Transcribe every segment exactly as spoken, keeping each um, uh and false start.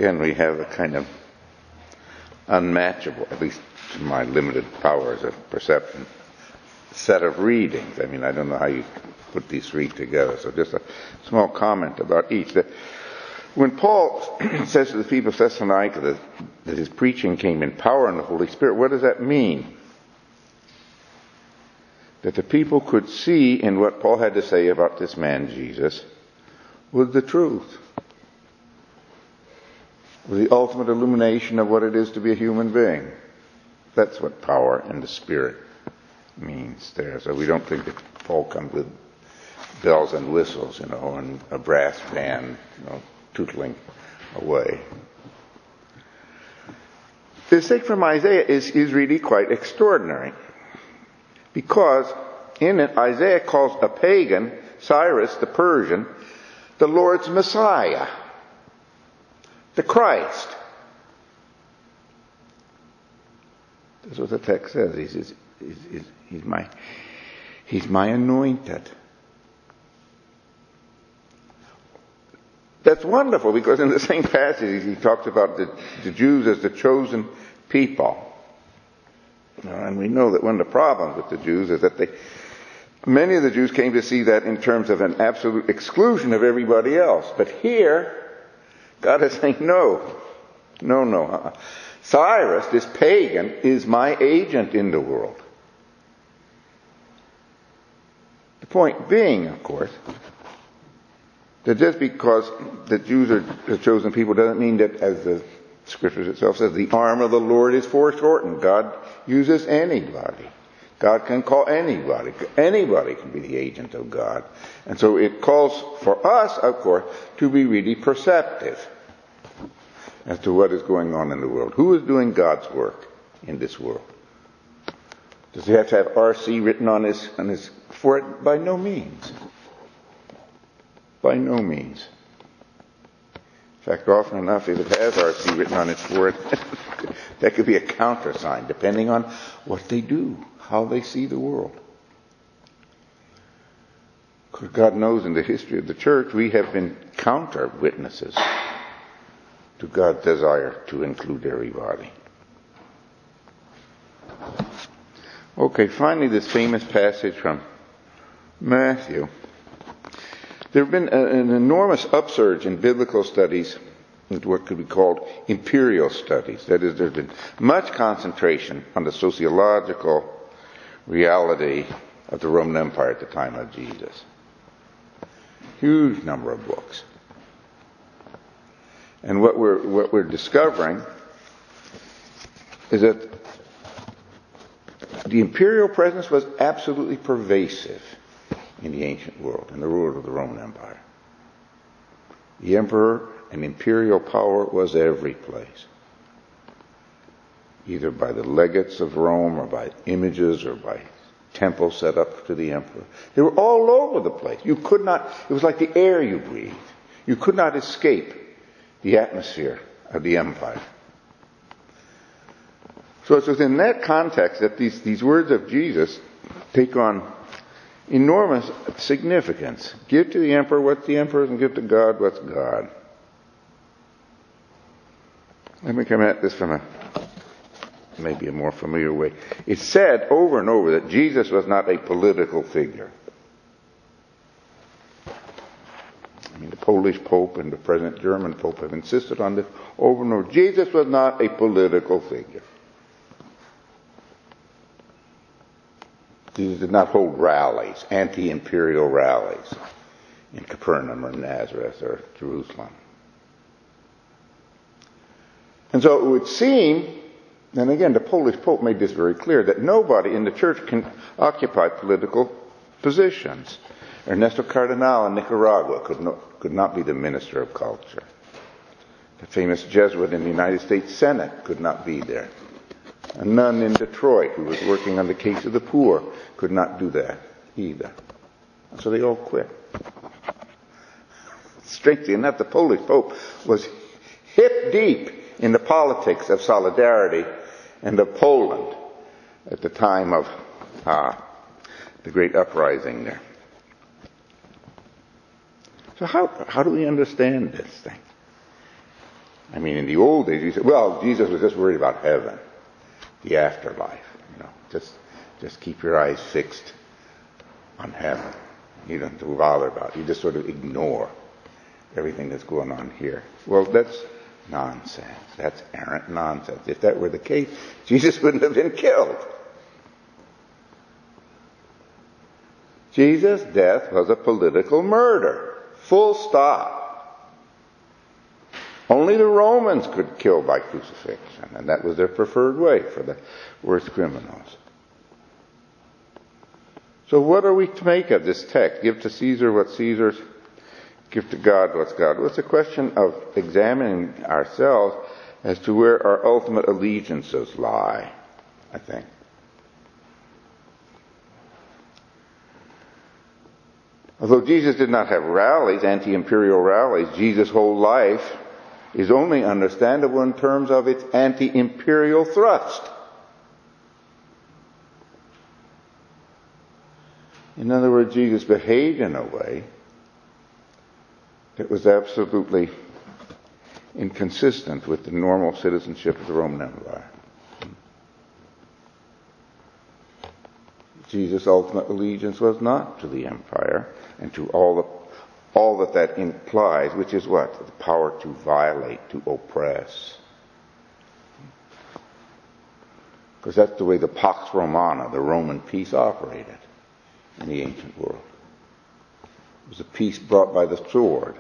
again, we have a kind of unmatchable, at least to my limited powers of perception, set of readings. I mean, I don't know how you put these three together, so just a small comment about each. That when Paul says to the people of Thessalonica that, that his preaching came in power in the Holy Spirit, what does that mean? That the people could see in what Paul had to say about this man Jesus was the truth. Was the ultimate illumination of what it is to be a human being. That's what power in the Spirit means there. So we don't think that Paul comes with bells and whistles, you know, and a brass band, you know, tootling away. The section from Isaiah is, is really quite extraordinary. Because in it, Isaiah calls a pagan, Cyrus the Persian, the Lord's Messiah, the Christ. That's what the text says. He says, he's, he's, he's, my, he's my anointed. That's wonderful, because in the same passage he talks about the, the Jews as the chosen people. And we know that one of the problems with the Jews is that they, many of the Jews came to see that in terms of an absolute exclusion of everybody else. But here, God is saying, no, no, no. Uh-uh. Cyrus, this pagan, is my agent in the world. The point being, of course, that just because the Jews are the chosen people doesn't mean that, as the Scripture itself says, the arm of the Lord is foreshortened. God uses anybody. God can call anybody. Anybody can be the agent of God. And so it calls for us, of course, to be really perceptive as to what is going on in the world. Who is doing God's work in this world? Does he have to have R C written on his, on his forehead? By no means. By no means. In fact, often enough, if it has R C written on its forehead, that could be a countersign, depending on what they do, how they see the world. Because God knows in the history of the church, we have been counter witnesses to God's desire to include everybody. Okay, finally, this famous passage from Matthew. There have been a, an enormous upsurge in biblical studies, what could be called imperial studies. That is, there's been much concentration on the sociological reality of the Roman Empire at the time of Jesus. Huge number of books. And what we're, what we're discovering is that the imperial presence was absolutely pervasive in the ancient world, in the rule of the Roman Empire. The emperor and imperial power was every place, either by the legates of Rome or by images or by temples set up to the emperor. They were all over the place. You could not, it was like the air you breathed. You could not escape the atmosphere of the empire. So it's within that context that these, these words of Jesus take on enormous significance. Give to the emperor what's the emperor's, and give to God what's God. Let me come at this from a maybe a more familiar way. It's said over and over that Jesus was not a political figure. I mean, the Polish Pope and the present German Pope have insisted on this over and over. Jesus was not a political figure. Jesus did not hold rallies, anti-imperial rallies, in Capernaum or Nazareth or Jerusalem. And so it would seem, and again, the Polish Pope made this very clear, that nobody in the church can occupy political positions. Ernesto Cardenal in Nicaragua could not, could not be the minister of culture. The famous Jesuit in the United States Senate could not be there. A nun in Detroit who was working on the case of the poor could not do that either. So they all quit. Strangely enough, the Polish Pope was hip deep in the politics of solidarity and of Poland at the time of uh, the great uprising there. So how, how do we understand this thing? I mean, in the old days, you said, well, Jesus was just worried about heaven, the afterlife. You know, just just keep your eyes fixed on heaven. You don't have to bother about it. You just sort of ignore everything that's going on here. Well, that's nonsense. That's arrant nonsense. If that were the case, Jesus wouldn't have been killed. Jesus' death was a political murder. Full stop. Only the Romans could kill by crucifixion, and that was their preferred way for the worst criminals. So what are we to make of this text? Give to Caesar what Caesar's, give to God what's God. Well, it's a question of examining ourselves as to where our ultimate allegiances lie, I think. Although Jesus did not have rallies, anti-imperial rallies, Jesus' whole life is only understandable in terms of its anti-imperial thrust. In other words, Jesus behaved in a way that was absolutely inconsistent with the normal citizenship of the Roman Empire. Jesus' ultimate allegiance was not to the empire and to all the all that that implies, which is what? The power to violate, to oppress. Because that's the way the Pax Romana, the Roman peace, operated in the ancient world. It was a peace brought by the sword.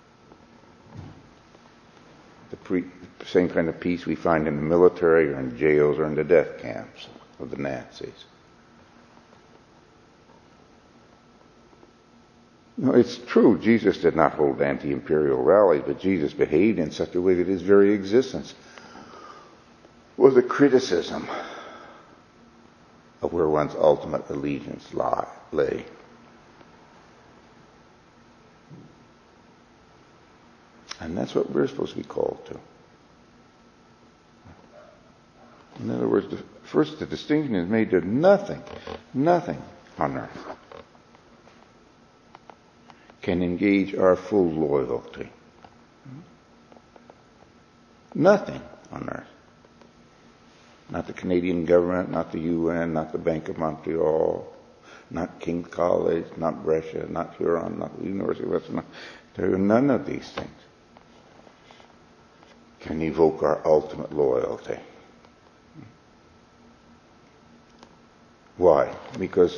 The pre- same kind of peace we find in the military or in jails or in the death camps of the Nazis. No, it's true, Jesus did not hold anti-imperial rallies, but Jesus behaved in such a way that his very existence was a criticism of where one's ultimate allegiance lie, lay. And that's what we're supposed to be called to. In other words, the, first the distinction is made that nothing, nothing on earth can engage our full loyalty. Nothing on earth. Not the Canadian government, not the U N, not the Bank of Montreal, not King's College, not Brescia, not Huron, not the University of Western. There are none of these things can evoke our ultimate loyalty. Why? Because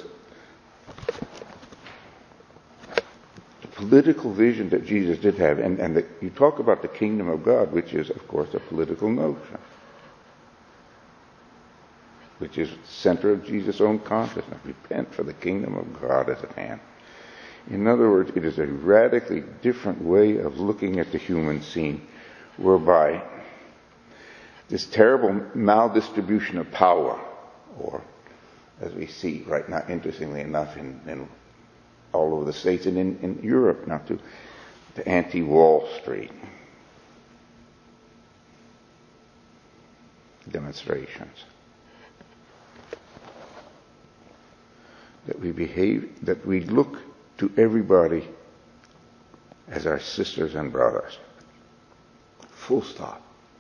political vision that Jesus did have, and, and the, you talk about the kingdom of God, which is, of course, a political notion, which is the center of Jesus' own consciousness. Repent, for the kingdom of God is at hand. In other words, it is a radically different way of looking at the human scene, whereby this terrible maldistribution of power, or as we see right now, interestingly enough, in, in all over the States and in, in Europe now too, the anti-Wall Street demonstrations. That we behave, that we look to everybody as our sisters and brothers. Full stop.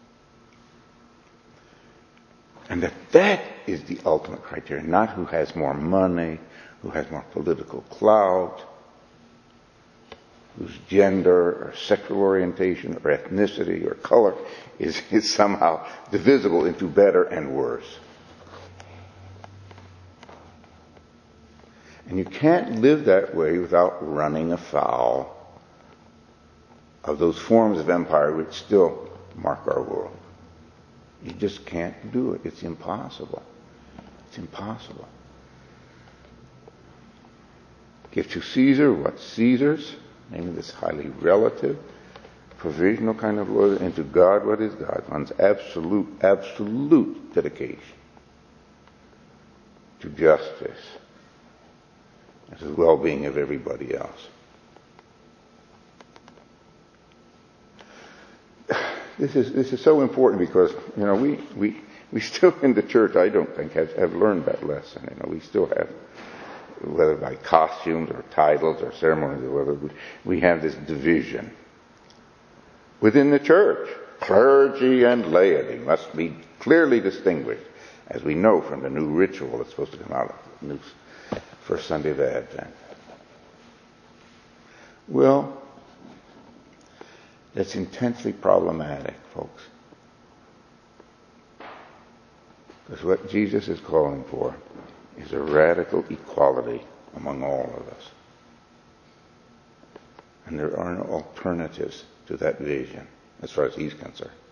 And that that is the ultimate criterion, not who has more money, who has more political clout, whose gender or sexual orientation or ethnicity or color is, is somehow divisible into better and worse. And you can't live that way without running afoul of those forms of empire which still mark our world. You just can't do it. It's impossible. It's impossible. Give to Caesar what's Caesar's, namely this highly relative, provisional kind of loyalty, and to God what is God, one's absolute, absolute dedication to justice and to the well-being of everybody else. This is this is so important because, you know, we, we, we still in the church, I don't think, have, have learned that lesson. You know, we still have, whether by costumes or titles or ceremonies or whether we, we have this division within the church. clergy and laity must be clearly distinguished, as we know from the new ritual that's supposed to come out of the new first Sunday of Advent. Well, that's intensely problematic, folks. Because what Jesus is calling for is a radical equality among all of us. And there are no alternatives to that vision, as far as he's concerned.